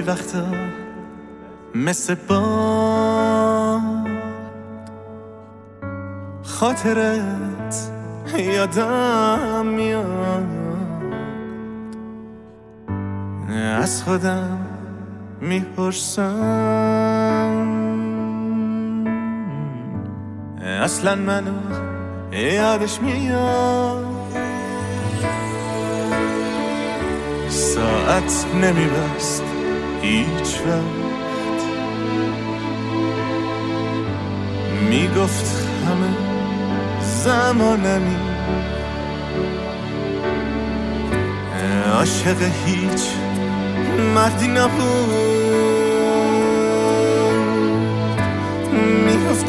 وقتا مثل با خاطرت یادم میاد، از خودم میپرسم اصلا منو یادش میاد. ساعت نمیبست هیچ وقت، میگفت همه زمانمی، عاشق هیچ مردی نبود، میگفت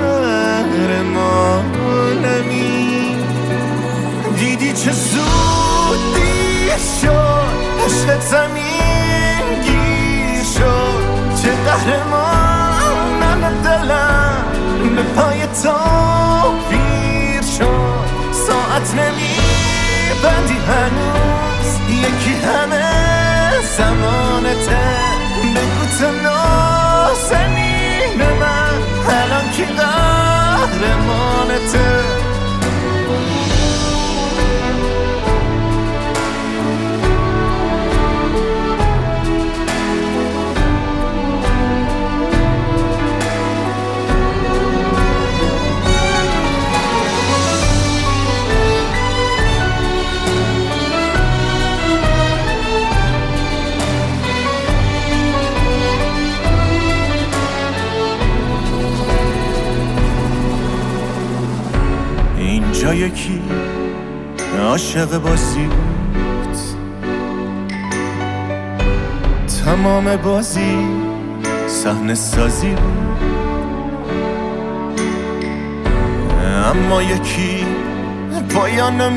قهرمانمی. دیدی چه زودی شد عشق زمین گیر شد، چه قهرمانم دلم به پای تو پیر شد. ساعت نمیبندی هنوز، یکی همه زمانته، بگو تو نازنین من الان کی قهرمانته. اینجا یکی عاشق بازی بود، تمام بازی صحنه سازی بود، اما یکی پایان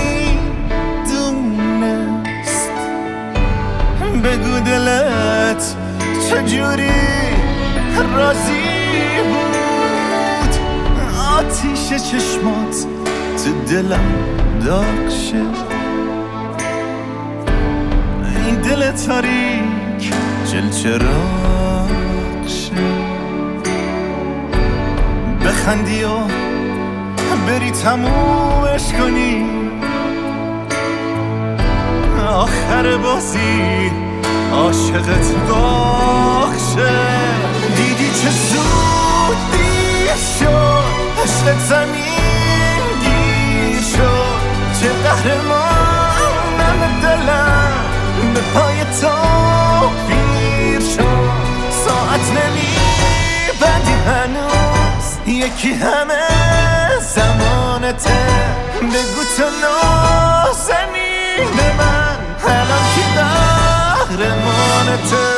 میدونست. بگو دلت چجوری راضی بود، آتیش چشمات تو دلم داغ شه، این دل تاریک جل چراغ شه. بخندی و بری تمومش کنی، آخر بازی عاشقت داغ شه. دیدی چه زودی شد عشق زمین گیر شد، چه قهرمانم دلم به پای تو پیر شد. ساعت نمیبندی هنوز، یکی همه زمانته، بگو تو نازنین من الان کی قهرمانته.